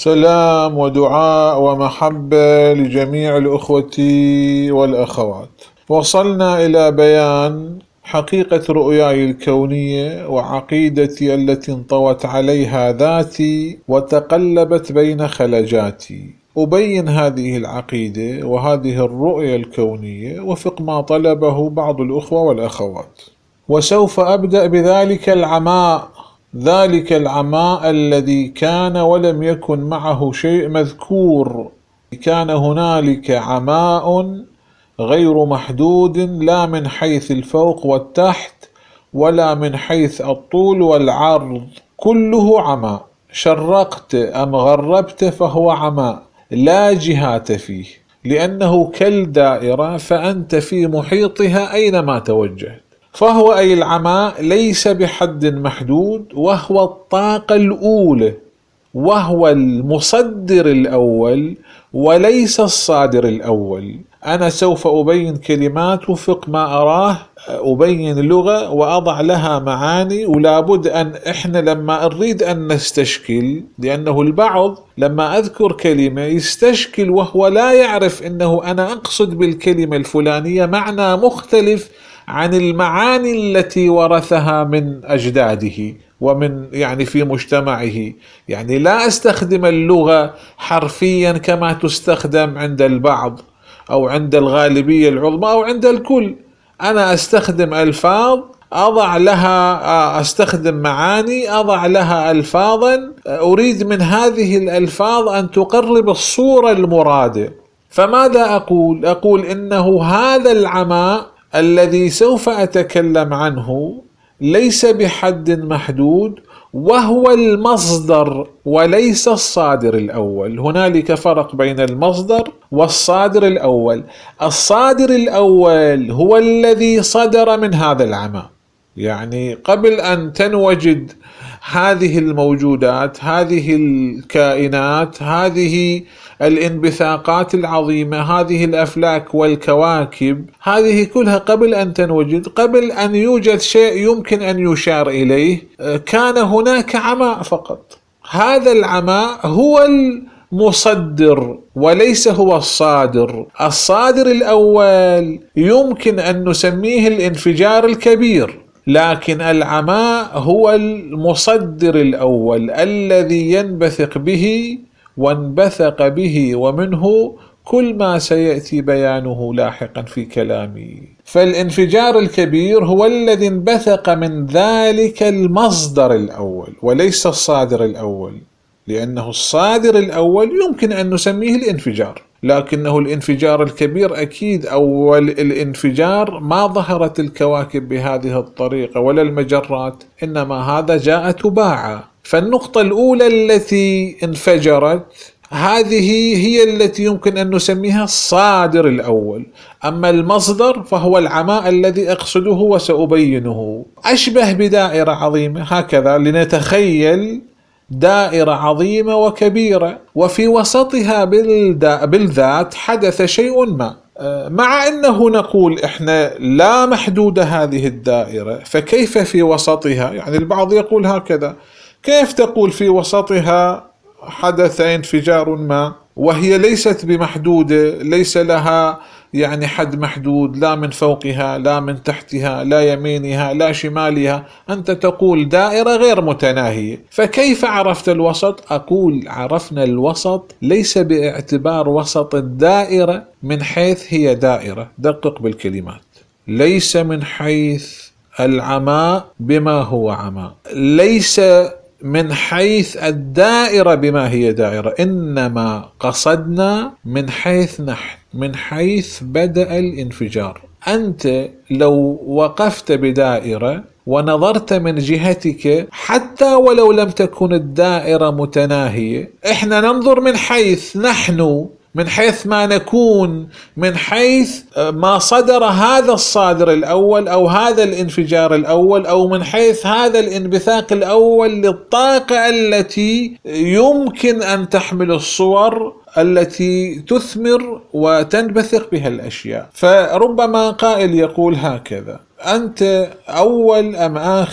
سلام ودعاء ومحبة لجميع الأخوة والأخوات. وصلنا إلى بيان حقيقة رؤياي الكونية وعقيدتي التي انطوت عليها ذاتي وتقلبت بين خلجاتي. أبين هذه العقيدة وهذه الرؤية الكونية وفق ما طلبه بعض الأخوة والأخوات، وسوف أبدأ بذلك العماء، ذلك العماء الذي كان ولم يكن معه شيء مذكور. كان هنالك عماء غير محدود، لا من حيث الفوق والتحت ولا من حيث الطول والعرض، كله عماء. شرقت أم غربت فهو عماء لا جهات فيه، لأنه كالدائرة فأنت في محيطها أينما توجهت. فهو أي العماء ليس بحد محدود، وهو الطاقة الأولى، وهو المصدر الأول وليس الصادر الأول. أنا سوف أبين كلمات وفق ما أراه، أبين لغة وأضع لها معاني، ولا بد أن إحنا لما نريد أن نستشكل، لأنه البعض لما أذكر كلمة يستشكل وهو لا يعرف أنه أنا أقصد بالكلمة الفلانية معنى مختلف عن المعاني التي ورثها من أجداده ومن في مجتمعه. لا أستخدم اللغة حرفيا كما تستخدم عند البعض أو عند الغالبية العظمى أو عند الكل. أنا أستخدم ألفاظ أضع لها، أستخدم معاني أضع لها ألفاظا، أريد من هذه الألفاظ أن تقرب الصورة المرادة. فماذا أقول؟ أقول إنه هذا العماء الذي سوف أتكلم عنه ليس بحد محدود، وهو المصدر وليس الصادر الأول. هنالك فرق بين المصدر والصادر الأول. الصادر الأول هو الذي صدر من هذا العماء، قبل أن تنوجد هذه الموجودات، هذه الكائنات، هذه الانبثاقات العظيمة، هذه الأفلاك والكواكب، هذه كلها قبل أن تنوجد، قبل أن يوجد شيء يمكن أن يشار إليه، كان هناك عماء فقط. هذا العماء هو المصدر وليس هو الصادر. الصادر الأول يمكن أن نسميه الانفجار الكبير، لكن العماء هو المصدر الأول الذي ينبثق به وانبثق به ومنه كل ما سيأتي بيانه لاحقا في كلامي. فالانفجار الكبير هو الذي انبثق من ذلك المصدر الأول وليس الصادر الأول، لأنه الصادر الأول يمكن أن نسميه الانفجار، لكنه الانفجار الكبير أكيد أول الانفجار ما ظهرت الكواكب بهذه الطريقة ولا المجرات، إنما هذا جاء تباعا. فالنقطة الأولى التي انفجرت هذه هي التي يمكن أن نسميها الصادر الأول. أما المصدر فهو العماء الذي أقصده وسأبينه. أشبه بدائرة عظيمة هكذا، لنتخيل دائرة عظيمة وكبيرة وفي وسطها بالذات حدث شيء ما، مع أنه نقول إحنا لا محدود هذه الدائرة، فكيف في وسطها؟ البعض يقول هكذا، كيف تقول في وسطها حدث انفجار ما وهي ليست بمحدودة، ليس لها حد محدود، لا من فوقها لا من تحتها لا يمينها لا شمالها، أنت تقول دائرة غير متناهية، فكيف عرفت الوسط؟ أقول عرفنا الوسط ليس باعتبار وسط الدائرة من حيث هي دائرة، دقق بالكلمات، ليس من حيث العماء بما هو عماء، ليس من حيث الدائرة بما هي دائرة، إنما قصدنا من حيث نحن، من حيث بدأ الانفجار. أنت لو وقفت بدائرة ونظرت من جهتك حتى ولو لم تكن الدائرة متناهية، إحنا ننظر من حيث نحن، من حيث ما نكون، من حيث ما صدر هذا الصادر الأول أو هذا الانفجار الأول، أو من حيث هذا الانبثاق الأول للطاقة التي يمكن أن تحمل الصور التي تثمر وتنبثق بها الأشياء. فربما قائل يقول هكذا، أنت أول أم آخر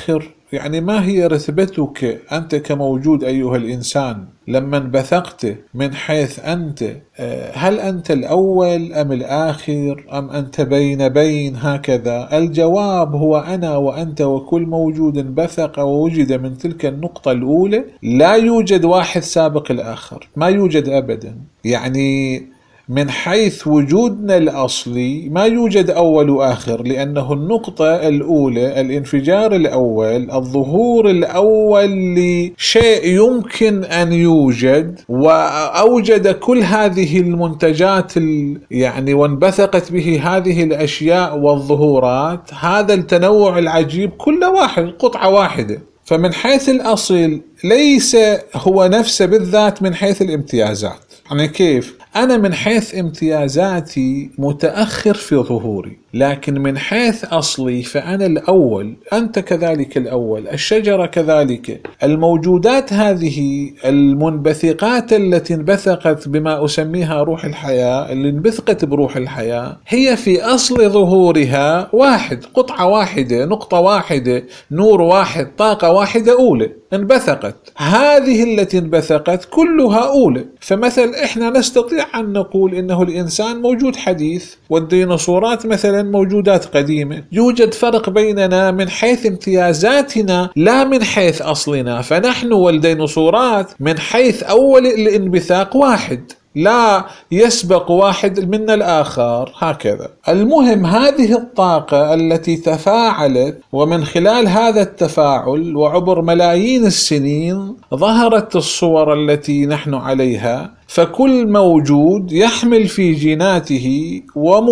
يعني ما هي رتبتك أنت كموجود أيها الإنسان لما انبثقت، من حيث أنت هل أنت الأول أم الآخر أم أنت بين هكذا؟ الجواب هو أنا وأنت وكل موجود انبثق ووجد من تلك النقطة الأولى. لا يوجد واحد سابق الآخر، ما يوجد أبدا. يعني من حيث وجودنا الأصلي ما يوجد أول وآخر، لأنه النقطة الأولى، الانفجار الأول، الظهور الأول لشيء يمكن أن يوجد، وأوجد كل هذه المنتجات يعني وانبثقت به هذه الأشياء والظهورات. هذا التنوع العجيب كله واحد، قطعة واحدة. فمن حيث الأصل ليس هو نفسه بالذات من حيث الامتيازات. يعني كيف؟ أنا من حيث امتيازاتي متأخر في ظهوري، لكن من حيث أصلي فأنا الأول، أنت كذلك الأول، الشجرة كذلك. الموجودات هذه المنبثقات التي انبثقت بما أسميها روح الحياة، اللي انبثقت بروح الحياة، هي في أصل ظهورها واحد، قطعة واحدة، نقطة واحدة، نور واحد، طاقة واحدة أولى انبثقت. هذه التي انبثقت كلها أولى. فمثل إحنا نستطيع أن نقول إنه الإنسان موجود حديث، والديناصورات مثلا موجودات قديمة. يوجد فرق بيننا من حيث امتيازاتنا لا من حيث أصلنا. فنحن والديناصورات من حيث أول الانبثاق واحد، لا يسبق واحد من الآخر هكذا. المهم هذه الطاقة التي تفاعلت، ومن خلال هذا التفاعل وعبر ملايين السنين ظهرت الصور التي نحن عليها. فكل موجود يحمل في جيناته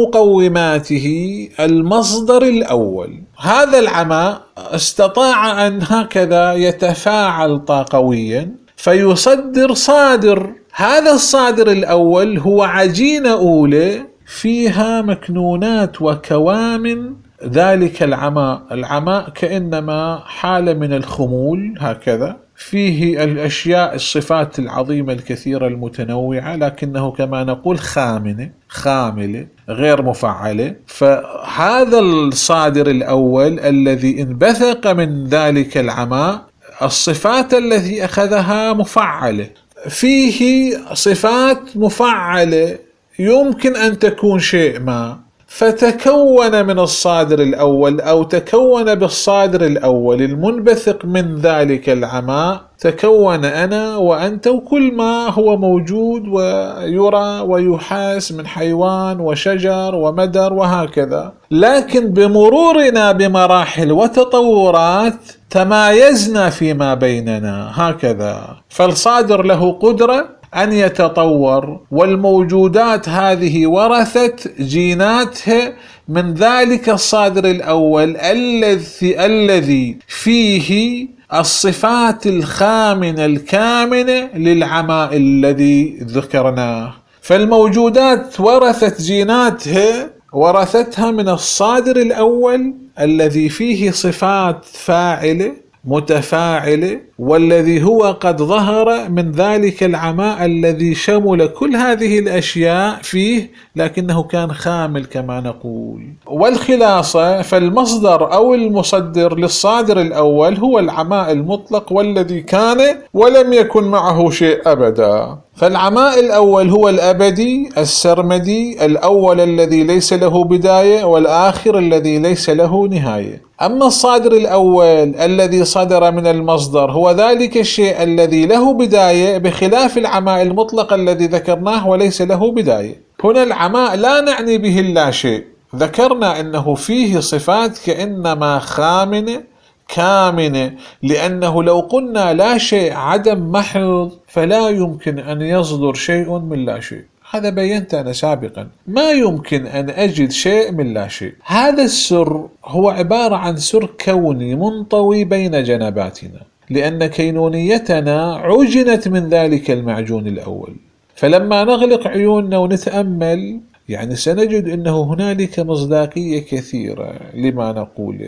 ومقوماته المصدر الأول. هذا العماء استطاع أن هكذا يتفاعل طاقويا فيصدر صادر. هذا الصادر الأول هو عجينة أولى فيها مكنونات وكوامن ذلك العماء. العماء كأنما حالة من الخمول هكذا، فيه الأشياء، الصفات العظيمة الكثيرة المتنوعة، لكنه كما نقول خاملة غير مفعلة. فهذا الصادر الأول الذي انبثق من ذلك العماء، الصفات التي أخذها مفعلة، فيه صفات مفعلة يمكن أن تكون شيء ما، فتكون من الصادر الأول أو تكون بالصادر الأول المنبثق من ذلك العماء، تكون أنا وأنت وكل ما هو موجود ويرى ويحاس من حيوان وشجر ومدر وهكذا. لكن بمرورنا بمراحل وتطورات تمايزنا فيما بيننا هكذا. فالصادر له قدرة أن يتطور، والموجودات هذه ورثت جيناتها من ذلك الصادر الأول الذي فيه الصفات الخامنة الكامنة للعماء الذي ذكرناه. فالموجودات ورثت جيناتها، ورثتها من الصادر الأول الذي فيه صفات فاعلة متفاعلة، والذي هو قد ظهر من ذلك العماء الذي شمل كل هذه الأشياء فيه، لكنه كان خامل كما نقول. والخلاصة فالمصدر أو المصدر للصادر الأول هو العماء المطلق، والذي كان ولم يكن معه شيء أبدا. فالعماء الأول هو الأبدي السرمدي، الأول الذي ليس له بداية، والآخر الذي ليس له نهاية. أما الصادر الأول الذي صدر من المصدر هو ذلك الشيء الذي له بداية، بخلاف العماء المطلق الذي ذكرناه وليس له بداية. هنا العماء لا نعني به اللا شيء، ذكرنا أنه فيه صفات كأنما خامنة كامنة، لأنه لو قلنا لا شيء عدم محض فلا يمكن أن يصدر شيء من لا شيء. هذا بينت أنا سابقا، ما يمكن أن أجد شيء من لا شيء. هذا السر هو عبارة عن سر كوني منطوي بين جنباتنا، لأن كينونيتنا عجنت من ذلك المعجون الأول. فلما نغلق عيوننا ونتأمل يعني سنجد أنه هنالك مصداقية كثيرة لما نقوله.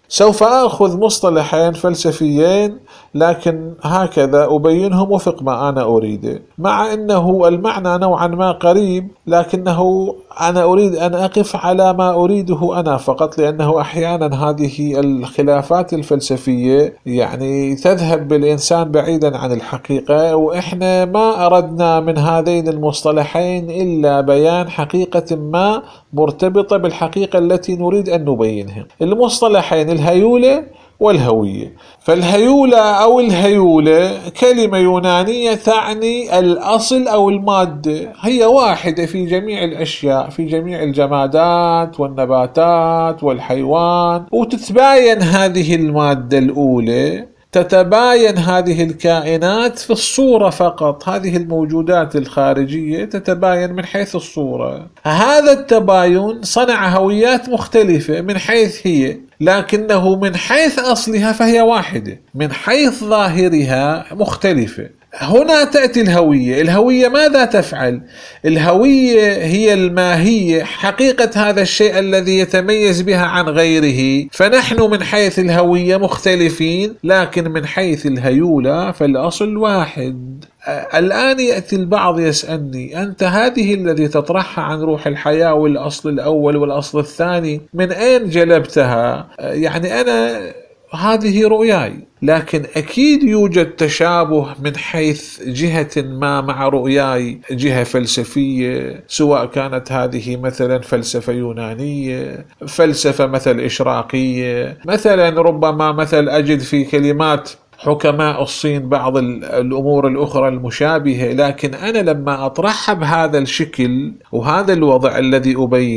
سوف آخذ مصطلحين فلسفيين لكن هكذا أبينهم وفق ما أنا أريده، مع أنه المعنى نوعا ما قريب، لكنه أنا أريد أن أقف على ما أريده أنا فقط، لأنه أحيانا هذه الخلافات الفلسفية يعني تذهب بالإنسان بعيدا عن الحقيقة، وإحنا ما أردنا من هذين المصطلحين إلا بيان حقيقة ما مرتبطة بالحقيقة التي نريد أن نبينها. المصطلحين الهيولة والهوية. فالهيولة أو الهيولة كلمة يونانية تعني الأصل أو المادة، هي واحدة في جميع الأشياء، في جميع الجمادات والنباتات والحيوان، وتتباين هذه المادة الأولى، تتباين هذه الكائنات في الصورة فقط، هذه الموجودات الخارجية تتباين من حيث الصورة. هذا التباين صنع هويات مختلفة من حيث هي، لكنه من حيث أصلها فهي واحدة، من حيث ظاهرها مختلفة. هنا تأتي الهوية. الهوية ماذا تفعل؟ الهوية هي الماهية، حقيقة هذا الشيء الذي يتميز بها عن غيره. فنحن من حيث الهوية مختلفين، لكن من حيث الهيولة فالأصل واحد. الآن يأتي البعض يسألني: أنت هذه الذي تطرحها عن روح الحياة والأصل الأول والأصل الثاني من أين جلبتها؟ يعني أنا هذه رؤياي، لكن أكيد يوجد تشابه من حيث جهة ما مع رؤياي، جهة فلسفية، سواء كانت هذه مثلا فلسفة يونانية، فلسفة مثل إشراقية، مثلا ربما مثل أجد في كلمات حكماء الصين بعض الأمور الأخرى المشابهة. لكن أنا لما أطرحها بهذا الشكل وهذا الوضع الذي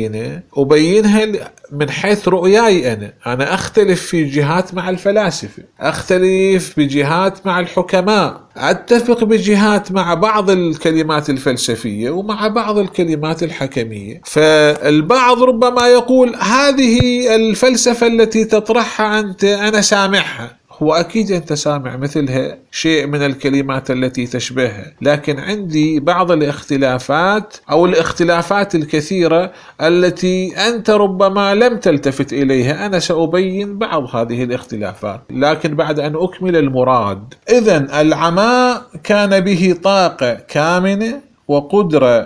أبينها من حيث رؤياي أنا أختلف في جهات مع الفلاسفة، أختلف بجهات مع الحكماء، أتفق بجهات مع بعض الكلمات الفلسفية ومع بعض الكلمات الحكمية. فالبعض ربما يقول: هذه الفلسفة التي تطرحها أنت أنا سامعها. هو أكيد أنت سامع مثلها شيء من الكلمات التي تشبهها، لكن عندي بعض الاختلافات أو الاختلافات الكثيرة التي أنت ربما لم تلتفت إليها. أنا سأبين بعض هذه الاختلافات لكن بعد أن أكمل المراد. إذن العماء كان به طاقة كامنة وقدرة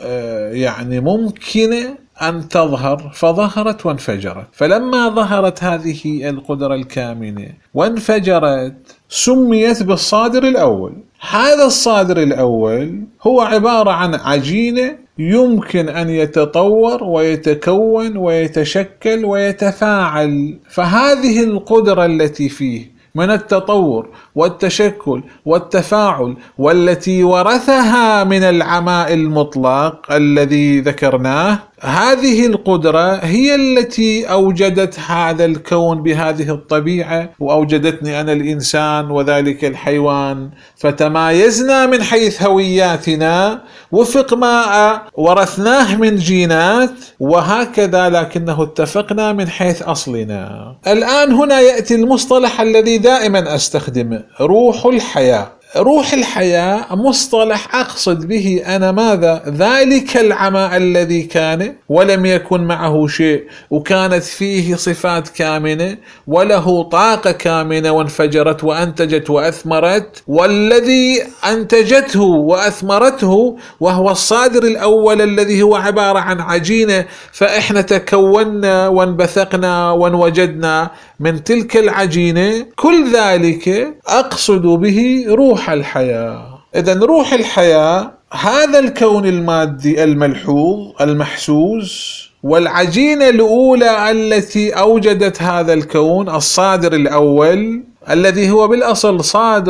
يعني ممكنة أن تظهر، فظهرت وانفجرت. فلما ظهرت هذه القدرة الكامنة وانفجرت سميت بالصادر الأول. هذا الصادر الأول هو عبارة عن عجينة يمكن أن يتطور ويتكون ويتشكل ويتفاعل. فهذه القدرة التي فيه من التطور والتشكل والتفاعل، والتي ورثها من العماء المطلق الذي ذكرناه، هذه القدرة هي التي أوجدت هذا الكون بهذه الطبيعة، وأوجدتني أنا الإنسان وذلك الحيوان. فتمايزنا من حيث هوياتنا وفق ما ورثناه من جينات، وهكذا، لكنه اتفقنا من حيث أصلنا. الآن هنا يأتي المصطلح الذي دائما أستخدمه: روح الحياة. روح الحياة مصطلح أقصد به أنا ماذا؟ ذلك العمى الذي كان ولم يكن معه شيء، وكانت فيه صفات كامنة وله طاقة كامنة وانفجرت وأنتجت وأثمرت، والذي أنتجته وأثمرته وهو الصادر الأول الذي هو عبارة عن عجينة. فإحنا تكوننا وانبثقنا وانوجدنا من تلك العجينة. كل ذلك أقصد به روح الحياة. إذن روح الحياة هذا الكون المادي الملحوظ المحسوس، والعجينة الأولى التي أوجدت هذا الكون، الصادر الأول الذي هو بالأصل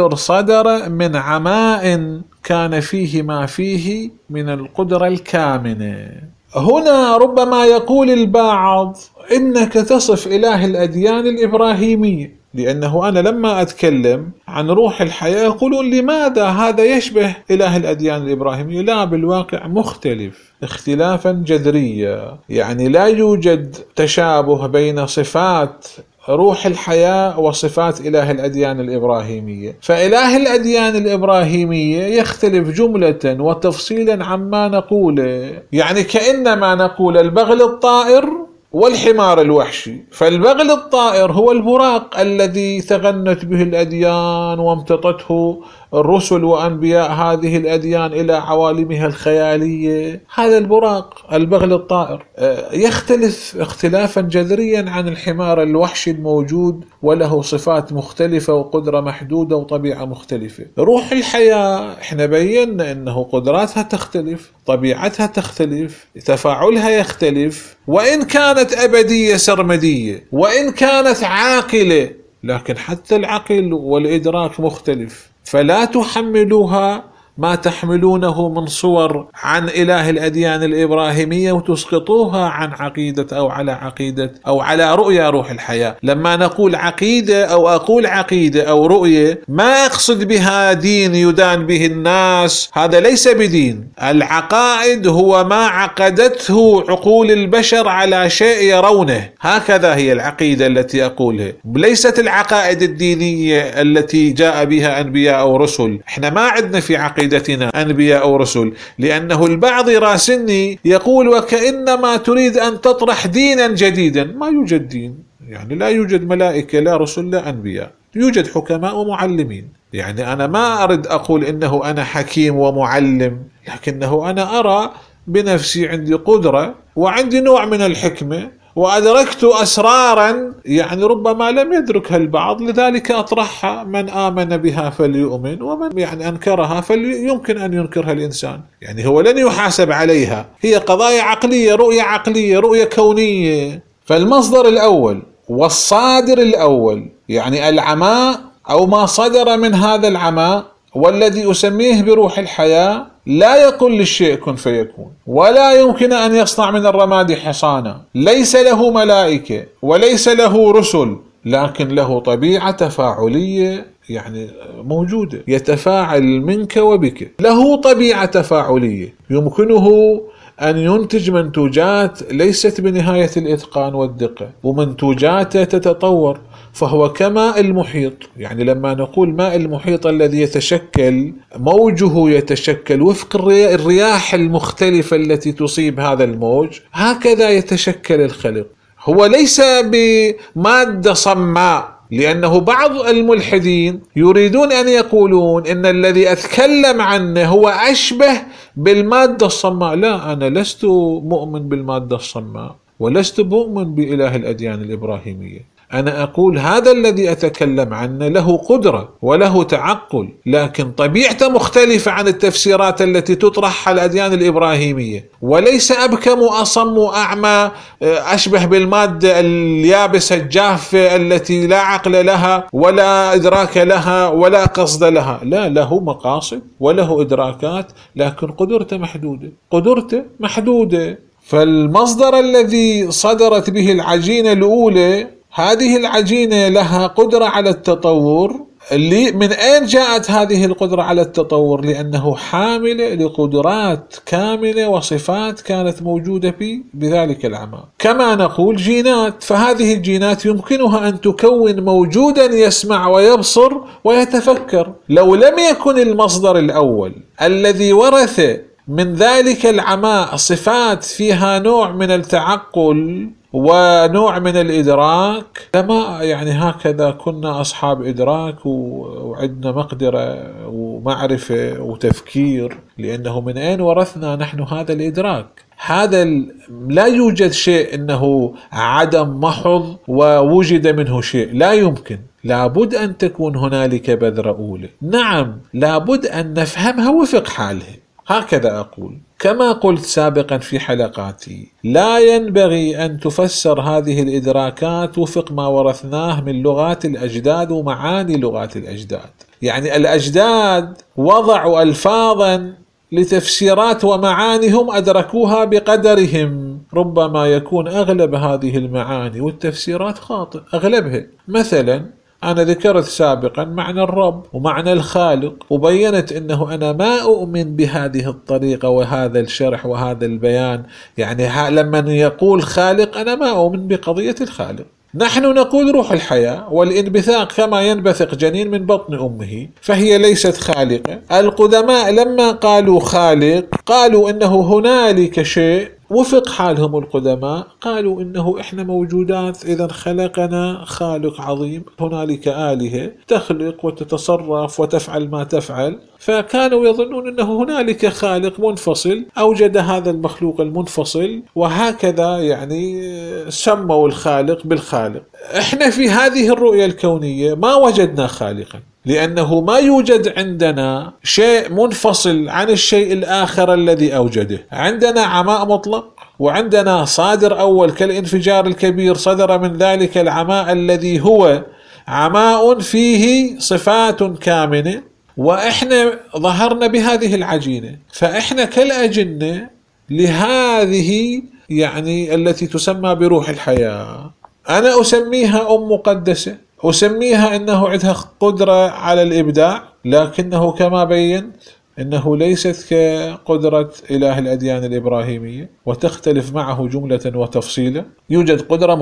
صدر من عماء كان فيه ما فيه من القدرة الكامنة. هنا ربما يقول البعض: إنك تصف إله الأديان الإبراهيمية، لأنه أنا لما أتكلم عن روح الحياة يقولون لماذا هذا يشبه إله الأديان الإبراهيمية؟ لا، بالواقع مختلف اختلافا جذريا. يعني لا يوجد تشابه بين صفات روح الحياة وصفات إله الأديان الإبراهيمية. فإله الأديان الإبراهيمية يختلف جملة وتفصيلا عما نقوله. يعني كأنما نقول البغل الطائر والحمار الوحشي. فالبغل الطائر هو البراق الذي تغنت به الأديان وامتطته الرسل وأنبياء هذه الأديان إلى عوالمها الخيالية. هذا البراق البغل الطائر يختلف اختلافا جذريا عن الحمار الوحشي الموجود، وله صفات مختلفة وقدرة محدودة وطبيعة مختلفة. روح الحياة احنا بينا انه قدراتها تختلف، طبيعتها تختلف، تفاعلها يختلف، وإن كانت أبدية سرمدية وإن كانت عاقلة، لكن حتى العقل والإدراك مختلف. فلا تحملوها ما تحملونه من صور عن إله الأديان الإبراهيمية وتسقطوها عن عقيدة أو على رؤية روح الحياة. لما نقول عقيدة أو أقول عقيدة أو رؤية ما أقصد بها دين يدان به الناس، هذا ليس بدين. العقائد هو ما عقدته عقول البشر على شيء يرونه، هكذا هي العقيدة التي أقولها، ليست العقائد الدينية التي جاء بها أنبياء أو رسل. احنا ما عندنا في عقيدتنا أنبياء أو رسل، لأنه البعض يراسلني يقول وكأنما تريد أن تطرح دينا جديدا. ما يوجد دين، يعني لا يوجد ملائكة لا رسل لا أنبياء، يوجد حكماء ومعلمين. يعني أنا ما أرد أقول إنه أنا حكيم ومعلم، لكنه أنا أرى بنفسي عندي قدرة وعندي نوع من الحكمة، وأدركت أسرارا يعني ربما لم يدركها البعض، لذلك أطرحها. من آمن بها فليؤمن، ومن يعني أنكرها فليمكن أن ينكرها الإنسان، يعني هو لن يحاسب عليها. هي قضايا عقلية، رؤية كونية. فالمصدر الأول والصادر الأول يعني العماء أو ما صدر من هذا العماء والذي أسميه بروح الحياة لا يقول للشيء كن فيكون، ولا يمكن أن يصنع من الرماد حصانا. ليس له ملائكة وليس له رسل، لكن له طبيعة تفاعلية يعني موجودة، يتفاعل منك وبك. له طبيعة تفاعلية يمكنه أن ينتج منتوجات ليست بنهاية الإتقان والدقة، ومنتوجاته تتطور. فهو كماء المحيط، يعني لما نقول ماء المحيط الذي يتشكل موجه يتشكل وفق الرياح المختلفة التي تصيب هذا الموج، هكذا يتشكل الخلق. هو ليس بمادة صماء، لأنه بعض الملحدين يريدون أن يقولون إن الذي أتكلم عنه هو أشبه بالمادة الصماء. لا، أنا لست مؤمن بالمادة الصماء ولست مؤمن بإله الأديان الإبراهيمية. أنا أقول هذا الذي أتكلم عنه له قدرة وله تعقل، لكن طبيعته مختلفة عن التفسيرات التي تطرح على الأديان الإبراهيمية، وليس أبكم وأصم وأعمى أشبه بالمادة اليابسة الجافة التي لا عقل لها ولا إدراك لها ولا قصد لها. لا، له مقاصد وله إدراكات، لكن قدرته محدودة. فالمصدر الذي صدرت به العجينة الأولى، هذه العجينة لها قدرة على التطور. من أين جاءت هذه القدرة على التطور؟ لأنه حاملة لقدرات كاملة وصفات كانت موجودة بذلك العمى. كما نقول جينات، فهذه الجينات يمكنها أن تكون موجودا يسمع ويبصر ويتفكر. لو لم يكن المصدر الأول الذي ورث من ذلك العماء صفات فيها نوع من التعقل ونوع من الإدراك، لما يعني هكذا كنا أصحاب إدراك وعندنا مقدرة ومعرفة وتفكير. لأنه من أين ورثنا نحن هذا الإدراك؟ هذا لا يوجد شيء إنه عدم محض ووجد منه شيء، لا يمكن. لابد أن تكون هنالك بذرة أولى. نعم، لابد أن نفهمها وفق حالها، هكذا أقول. كما قلت سابقا في حلقاتي، لا ينبغي أن تفسر هذه الإدراكات وفق ما ورثناه من لغات الأجداد ومعاني لغات الأجداد. يعني الأجداد وضعوا ألفاظا لتفسيرات ومعاني هم أدركوها بقدرهم. ربما يكون أغلب هذه المعاني والتفسيرات خاطئ أغلبها. مثلا أنا ذكرت سابقا معنى الرب ومعنى الخالق، وبينت أنه أنا ما أؤمن بهذه الطريقة وهذا الشرح وهذا البيان. يعني لما يقول خالق أنا ما أؤمن بقضية الخالق. نحن نقول روح الحياة والانبثاق كما ينبثق جنين من بطن أمه، فهي ليست خالقة. القدماء لما قالوا خالق قالوا إنه هنالك شيء وفق حالهم القدماء قالوا إنه إحنا موجودات، إذا خلقنا خالق عظيم، هنالك آلهة تخلق وتتصرف وتفعل ما تفعل، فكانوا يظنون أنه هنالك خالق منفصل أوجد هذا المخلوق المنفصل، وهكذا يعني سموا الخالق بالخالق. إحنا في هذه الرؤية الكونية ما وجدنا خالقا، لأنه ما يوجد عندنا شيء منفصل عن الشيء الآخر الذي أوجده. عندنا عماء مطلق، وعندنا صادر أول كالانفجار الكبير صدر من ذلك العماء الذي هو عماء فيه صفات كامنة، وإحنا ظهرنا بهذه العجينة، فإحنا كالأجنة لهذه يعني التي تسمى بروح الحياة. أنا أسميها أم مقدسة، أسميها أنه عندها قدرة على الإبداع، لكنه كما بينت أنه ليست كقدرة إله الأديان الإبراهيمية، وتختلف معه جملة وتفصيلا. يوجد قدرة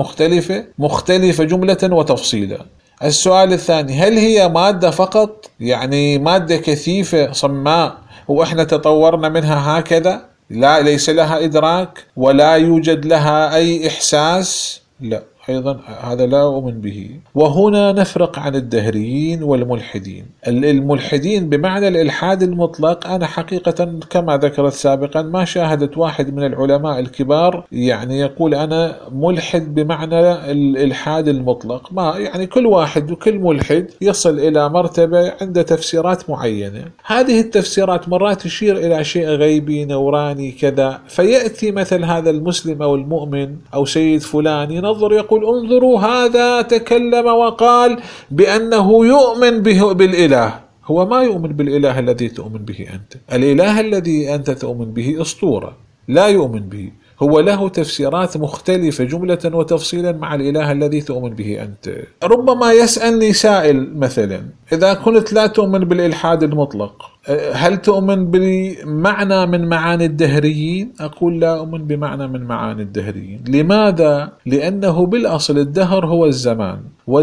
مختلفة جملة وتفصيلا. السؤال الثاني، هل هي مادة فقط، يعني مادة كثيفة صماء وإحنا تطورنا منها هكذا، لا ليس لها إدراك ولا يوجد لها أي إحساس؟ لا، أيضا هذا لا أؤمن به. وهنا نفرق عن الدهريين والملحدين. الملحدين بمعنى الإلحاد المطلق، أنا حقيقة كما ذكرت سابقا ما شاهدت واحد من العلماء الكبار يعني يقول أنا ملحد بمعنى الإلحاد المطلق. ما يعني كل واحد وكل ملحد يصل إلى مرتبة عند تفسيرات معينة، هذه التفسيرات مرات تشير إلى شيء غيبي نوراني كذا، فيأتي مثل هذا المسلم أو المؤمن أو سيد فلان ينظر يقول انظروا هذا تكلم وقال بأنه يؤمن بالإله. هو ما يؤمن بالإله الذي تؤمن به أنت. الإله الذي أنت تؤمن به أسطورة، لا يؤمن به، هو له تفسيرات مختلفة جملة وتفصيلا مع الإله الذي تؤمن به أنت. ربما يسألني سائل مثلا، إذا كنت لا تؤمن بالإلحاد المطلق هل تؤمن بمعنى من معاني الدهريين؟ أقول لا أؤمن بمعنى من معاني الدهريين. لماذا؟ لأنه بالأصل الدهر هو الزمان،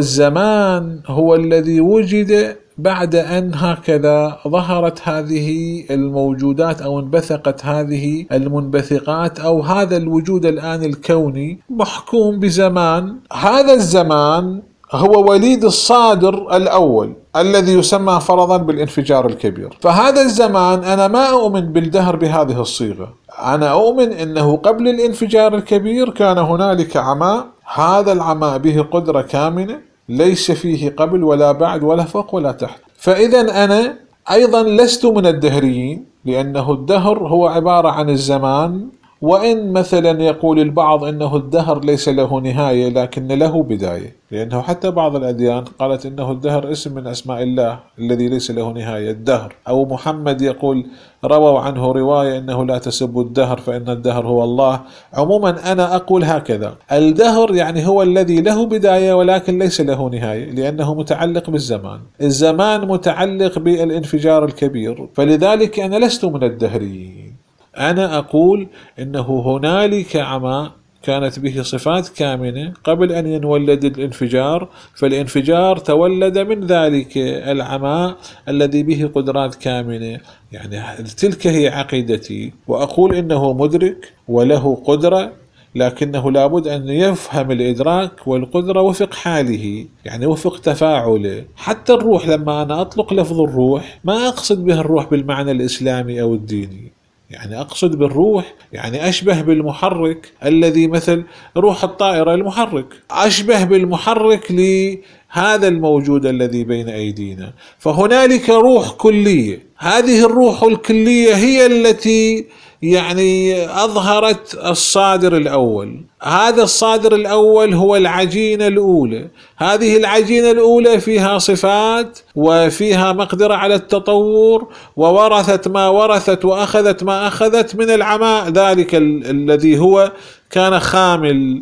والزمان هو الذي وجد بعد أن هكذا ظهرت هذه الموجودات أو انبثقت هذه المنبثقات، أو هذا الوجود الآن الكوني محكوم بزمان. هذا الزمان هو وليد الصادر الأول الذي يسمى فرضا بالانفجار الكبير. فهذا الزمان أنا ما أؤمن بالدهر بهذه الصيغة، أنا أؤمن أنه قبل الانفجار الكبير كان هنالك عماء، هذا العماء به قدرة كامنة ليس فيه قبل ولا بعد ولا فوق ولا تحت. فإذا أنا أيضا لست من الدهريين، لأنه الدهر هو عبارة عن الزمان. وإن مثلا يقول البعض أنه الدهر ليس له نهاية لكن له بداية، لأنه حتى بعض الأديان قالت أنه الدهر اسم من أسماء الله الذي ليس له نهاية، الدهر. أو محمد يقول رووا عنه رواية أنه لا تسبوا الدهر فإن الدهر هو الله. عموما أنا أقول هكذا، الدهر يعني هو الذي له بداية ولكن ليس له نهاية، لأنه متعلق بالزمان، الزمان متعلق بالانفجار الكبير. فلذلك أنا لست من الدهريين، أنا أقول إنه هنالك عماء كانت به صفات كامنة قبل أن ينولد الانفجار، فالانفجار تولد من ذلك العماء الذي به قدرات كامنة. يعني تلك هي عقيدتي، وأقول إنه مدرك وله قدرة، لكنه لابد أن يفهم الإدراك والقدرة وفق حاله، يعني وفق تفاعله. حتى الروح، لما أنا أطلق لفظ الروح ما أقصد به الروح بالمعنى الإسلامي أو الديني، يعني أقصد بالروح يعني أشبه بالمحرك الذي مثل روح الطائرة المحرك، أشبه بالمحرك لهذا الموجود الذي بين أيدينا. فهنالك روح كلية، هذه الروح الكلية هي التي يعني أظهرت الصادر الأول. هذا الصادر الأول هو العجينة الأولى، هذه العجينة الأولى فيها صفات وفيها مقدرة على التطور، وورثت ما ورثت وأخذت ما أخذت من العماء ذلك الذي هو كان خامل.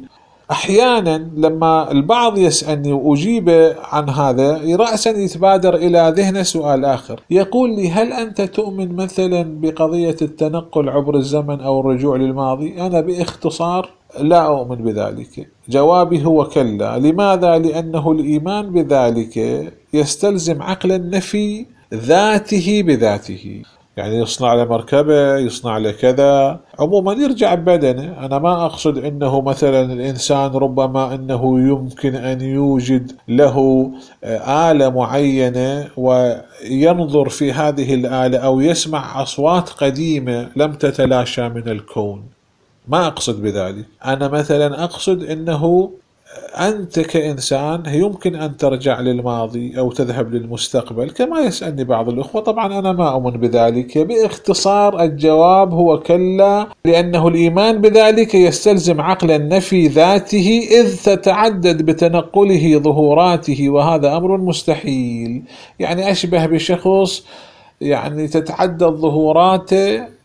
أحيانا لما البعض يسألني وأجيب عن هذا رأسا يتبادر إلى ذهن سؤال آخر، يقول لي هل أنت تؤمن مثلا بقضية التنقل عبر الزمن أو الرجوع للماضي؟ أنا باختصار لا أؤمن بذلك. جوابي هو كلا. لماذا؟ لأنه الإيمان بذلك يستلزم عقل النفي ذاته بذاته، يعني يصنع له مركبة، يصنع له كذا، عموما يرجع ببدنه. أنا ما أقصد أنه مثلا الإنسان ربما أنه يمكن أن يوجد له آلة معينة وينظر في هذه الآلة أو يسمع أصوات قديمة لم تتلاشى من الكون، ما أقصد بذلك. أنا مثلا أقصد أنه أنت كإنسان يمكن أن ترجع للماضي أو تذهب للمستقبل كما يسألني بعض الأخوة. طبعا أنا ما أؤمن بذلك. باختصار الجواب هو كلا، لأنه الإيمان بذلك يستلزم عقل النفي ذاته، إذ تتعدد بتنقله ظهوراته، وهذا أمر مستحيل. يعني أشبه بشخص يعني تتعدد ظهوراته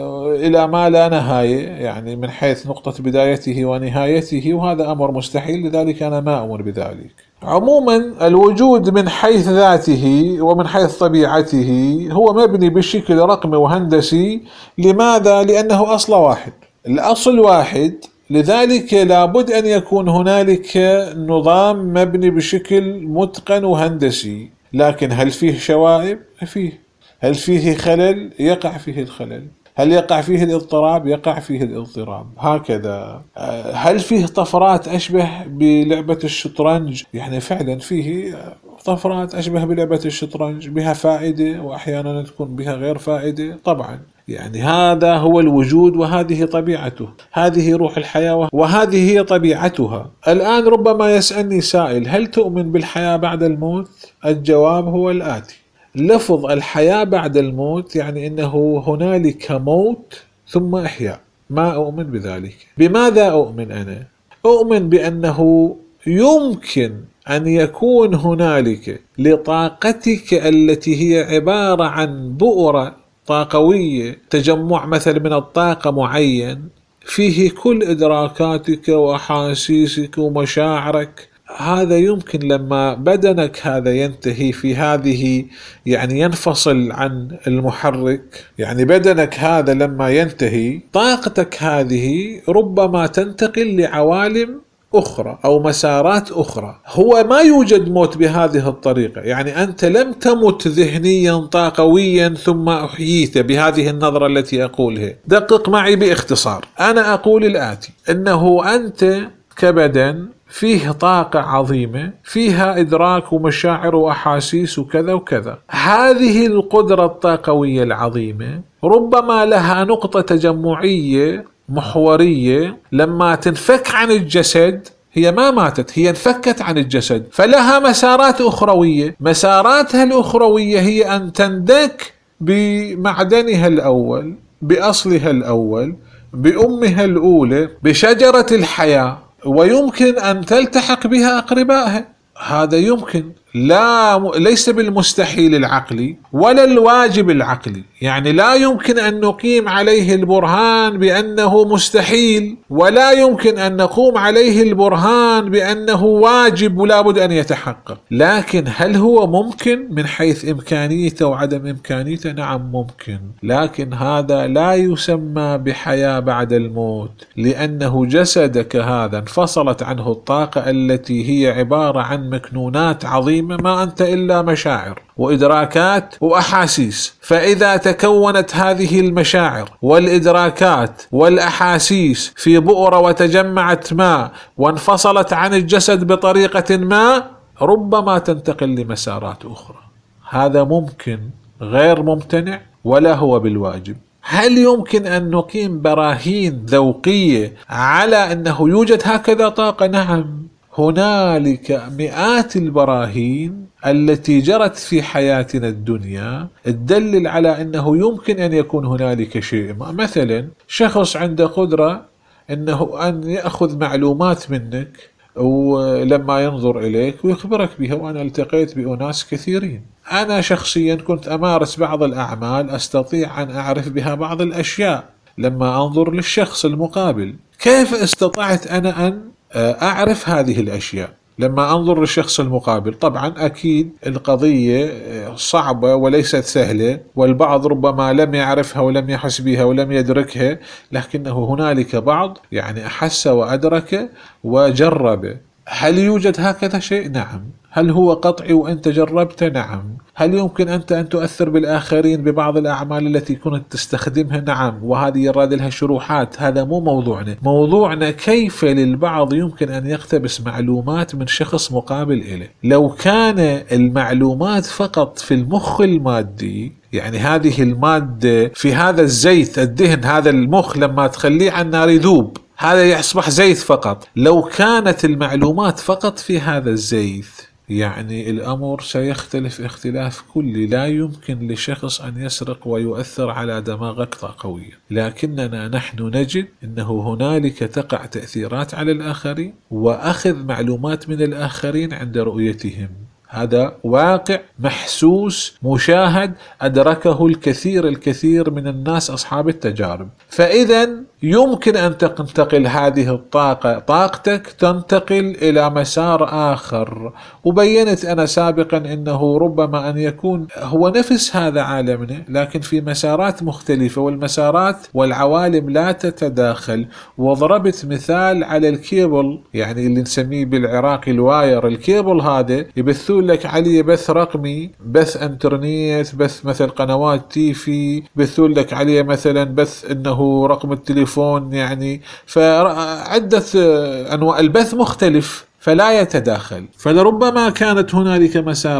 إلى ما لا نهاية، يعني من حيث نقطة بدايته ونهايته، وهذا أمر مستحيل، لذلك أنا ما أؤمن بذلك. عموما الوجود من حيث ذاته ومن حيث طبيعته هو مبني بشكل رقمي وهندسي. لماذا؟ لأنه أصل واحد، الأصل واحد، لذلك لابد أن يكون هنالك نظام مبني بشكل متقن وهندسي. لكن هل فيه شوائب؟ فيه. هل فيه خلل؟ يقع فيه الخلل. هل يقع فيه الاضطراب؟ يقع فيه الاضطراب. هكذا. هل فيه طفرات أشبه بلعبة الشطرنج؟ يعني فعلا فيه طفرات أشبه بلعبة الشطرنج، بها فائدة وأحيانا تكون بها غير فائدة طبعا. يعني هذا هو الوجود وهذه طبيعته، هذه روح الحياة وهذه هي طبيعتها. الآن ربما يسألني سائل: هل تؤمن بالحياة بعد الموت؟ الجواب هو الآتي: لفظ الحياة بعد الموت يعني أنه هنالك موت ثم إحياء. ما أؤمن بذلك. بماذا أؤمن أنا؟ أؤمن بأنه يمكن أن يكون هنالك لطاقتك التي هي عبارة عن بؤرة طاقوية، تجمع مثل من الطاقة معين فيه كل إدراكاتك وأحاسيسك ومشاعرك. هذا يمكن لما بدنك هذا ينتهي في هذه، يعني ينفصل عن المحرك، يعني بدنك هذا لما ينتهي طاقتك هذه ربما تنتقل لعوالم أخرى أو مسارات أخرى. هو ما يوجد موت بهذه الطريقة، يعني أنت لم تمت ذهنيا طاقويا ثم أحييت بهذه النظرة التي أقولها. دقق معي باختصار. أنا أقول الآتي: أنه أنت كبدن فيه طاقة عظيمة، فيها إدراك ومشاعر وأحاسيس وكذا وكذا. هذه القدرة الطاقوية العظيمة ربما لها نقطة تجمعية محورية، لما تنفك عن الجسد هي ما ماتت، هي انفكت عن الجسد، فلها مسارات أخروية. مساراتها الأخروية هي أن تندك بمعدنها الأول، بأصلها الأول، بأمها الأولى، بشجرة الحياة، ويمكن أن تلتحق بها أقربائها. هذا يمكن، ليس بالمستحيل العقلي ولا الواجب العقلي. يعني لا يمكن أن نقيم عليه البرهان بأنه مستحيل، ولا يمكن أن نقوم عليه البرهان بأنه واجب ولا بد أن يتحقق. لكن هل هو ممكن من حيث إمكانيته وعدم إمكانيته؟ نعم ممكن. لكن هذا لا يسمى بحياة بعد الموت، لأنه جسدك هذا انفصلت عنه الطاقة التي هي عبارة عن مكنونات عظيمة، ما أنت إلا مشاعر وإدراكات وأحاسيس. فإذا تكونت هذه المشاعر والإدراكات والأحاسيس في بؤرة وتجمعت ما وانفصلت عن الجسد بطريقة ما، ربما تنتقل لمسارات أخرى. هذا ممكن، غير ممتنع ولا هو بالواجب. هل يمكن أن نقيم براهين ذوقية على أنه يوجد هكذا طاقة؟ نعم، هنالك مئات البراهين التي جرت في حياتنا الدنيا تدلل على أنه يمكن أن يكون هنالك شيء. مثلا شخص عنده قدرة أنه أن يأخذ معلومات منك ولما ينظر إليك ويخبرك بها. وأنا التقيت بأناس كثيرين، أنا شخصيا كنت أمارس بعض الأعمال أستطيع أن أعرف بها بعض الأشياء لما أنظر للشخص المقابل. كيف استطعت أنا أن أعرف هذه الأشياء لما أنظر للشخص المقابل؟ طبعا أكيد القضية صعبة وليست سهلة، والبعض ربما لم يعرفها ولم يحس بها ولم يدركها، لكنه هنالك بعض يعني أحس وأدرك وجرب. هل يوجد هكذا شيء؟ نعم. هل هو قطعي وأنت جربته؟ نعم. هل يمكن أنت أن تؤثر بالآخرين ببعض الأعمال التي كنت تستخدمها؟ نعم. وهذه يراد لها شروحات، هذا مو موضوعنا. موضوعنا كيف للبعض يمكن أن يقتبس معلومات من شخص مقابل إليه. لو كان المعلومات فقط في المخ المادي، يعني هذه المادة في هذا الزيت الدهن، هذا المخ لما تخليه على النار يذوب، هذا يصبح زيت فقط. لو كانت المعلومات فقط في هذا الزيت، يعني الأمر سيختلف اختلاف كلي. لا يمكن لشخص أن يسرق ويؤثر على دماغك قوية، لكننا نحن نجد أنه هنالك تقع تأثيرات على الآخرين وأخذ معلومات من الآخرين عند رؤيتهم. هذا واقع محسوس مشاهد أدركه الكثير من الناس أصحاب التجارب. فإذا يمكن أن تنتقل هذه الطاقة، طاقتك تنتقل إلى مسار آخر. وبينت أنا سابقا أنه ربما أن يكون هو نفس هذا عالمنا لكن في مسارات مختلفة، والمسارات والعوالم لا تتداخل. وضربت مثال على الكيبل، يعني اللي نسميه بالعراقي الواير. الكيبل هذا يبثون لك عليه بث رقمي، بث انترنت، بث مثل قنوات تيفي، يبثون لك عليه مثلا بث انه رقم التليفون، يعني فعدة انواع البث مختلف فلا يتداخل. فلربما كانت هنالك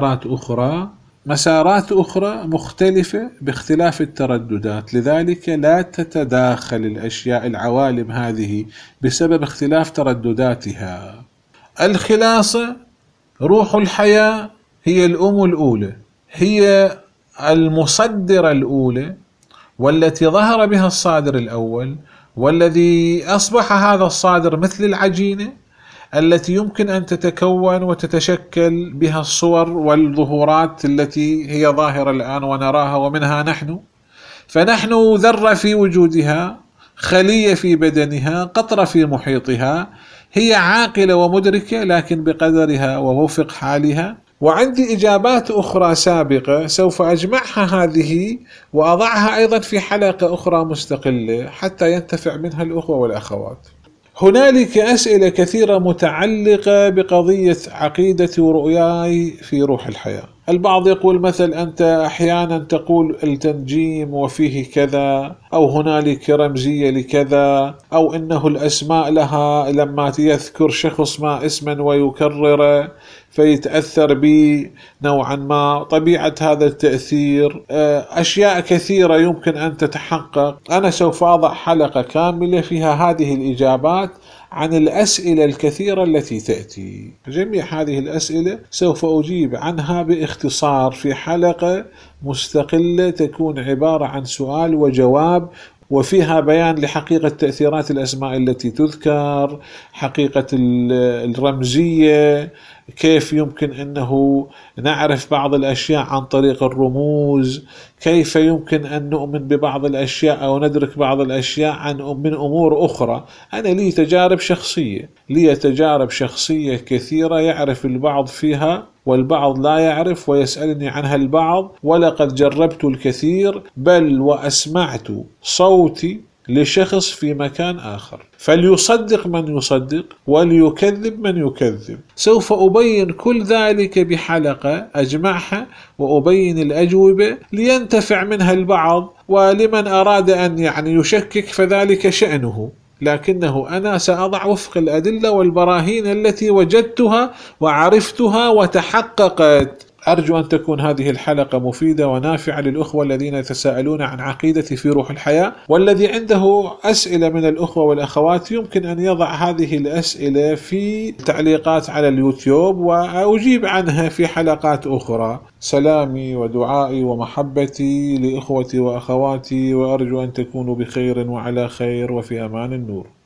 مسارات أخرى مختلفة باختلاف الترددات، لذلك لا تتداخل الأشياء العوالم هذه بسبب اختلاف تردداتها. الخلاصة: روح الحياة هي الأم الأولى، هي المصدرة الأولى، والتي ظهر بها الصادر الأول، والذي أصبح هذا الصادر مثل العجينة التي يمكن أن تتكون وتتشكل بها الصور والظهورات التي هي ظاهرة الآن ونراها ومنها نحن. فنحن ذرة في وجودها، خلية في بدنها، قطرة في محيطها، هي عاقلة ومدركة لكن بقدرها ووفق حالها. وعندي إجابات أخرى سابقة سوف أجمعها هذه وأضعها أيضا في حلقة أخرى مستقلة حتى ينتفع منها الأخوة والأخوات. هنالك أسئلة كثيرة متعلقة بقضية عقيدتي ورؤياي في روح الحياة. البعض يقول مثل أنت أحيانا تقول التنجيم وفيه كذا، أو هنالك رمزية لكذا، أو إنه الأسماء لها لما يذكر شخص ما اسما ويكرره فيتأثر به نوعا ما، طبيعة هذا التأثير، أشياء كثيرة يمكن أن تتحقق. أنا سوف أضع حلقة كاملة فيها هذه الإجابات عن الأسئلة الكثيرة التي تأتي. جميع هذه الأسئلة سوف أجيب عنها باختصار في حلقة مستقلة تكون عبارة عن سؤال وجواب، وفيها بيان لحقيقة تأثيرات الأسماء التي تذكر، حقيقة الرمزية، كيف يمكن أنه نعرف بعض الأشياء عن طريق الرموز، كيف يمكن أن نؤمن ببعض الأشياء أو ندرك بعض الأشياء من أمور أخرى. أنا لي تجارب شخصية كثيرة يعرف البعض فيها والبعض لا يعرف ويسألني عنها البعض، ولقد جربت الكثير بل وأسمعت صوتي لشخص في مكان آخر. فليصدق من يصدق وليكذب من يكذب. سوف أبين كل ذلك بحلقة أجمعها وأبين الأجوبة لينتفع منها البعض، ولمن أراد أن يشكك فذلك شأنه، لكنه أنا سأضع وفق الأدلة والبراهين التي وجدتها وعرفتها وتحققت. أرجو أن تكون هذه الحلقة مفيدة ونافعة للأخوة الذين يتساءلون عن عقيدتي في روح الحياة، والذي عنده أسئلة من الأخوة والأخوات يمكن أن يضع هذه الأسئلة في تعليقات على اليوتيوب وأجيب عنها في حلقات أخرى. سلامي ودعائي ومحبتي لإخوتي وأخواتي، وأرجو أن تكونوا بخير وعلى خير وفي أمان النور.